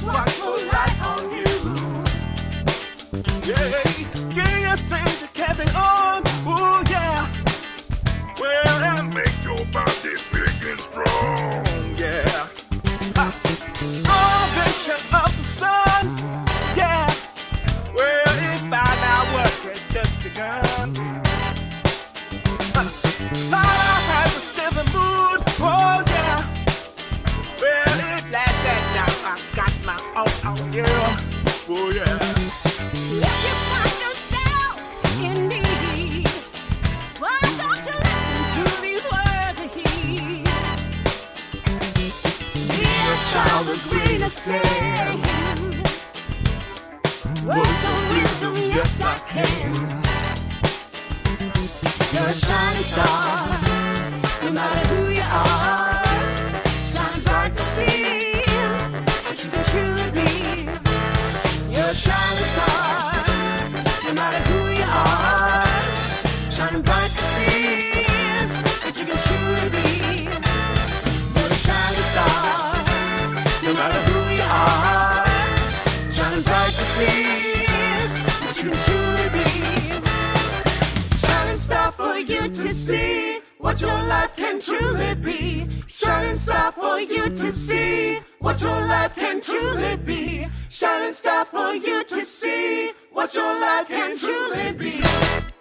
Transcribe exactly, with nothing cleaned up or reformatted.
watch your light on you. Yeah, give your strength to carry on. Ooh, yeah. Well, and make your body big and strong. Yeah. Ah. All picture of the sun. Yeah. Well, if by now work had just begun. Ah. I have a still mood. Oh, yeah. Well, if like that now, I got my own on you. Oh, yeah. If you find yourself in need, why don't you listen to these words of heed? Be a child of greatness, say. Words of wisdom, yes I can. You're a shining star, no matter who you are. Shine bright to see what you can truly be. You're a shining star, no matter who you are. Shining bright to see what you can truly be. You're a shining star, no matter who you are. Shining bright to see what you can truly be. Shining star for you to see what your life can truly be. Shining star for you to see what your life can truly be. Shining star for you to see what your life can truly be.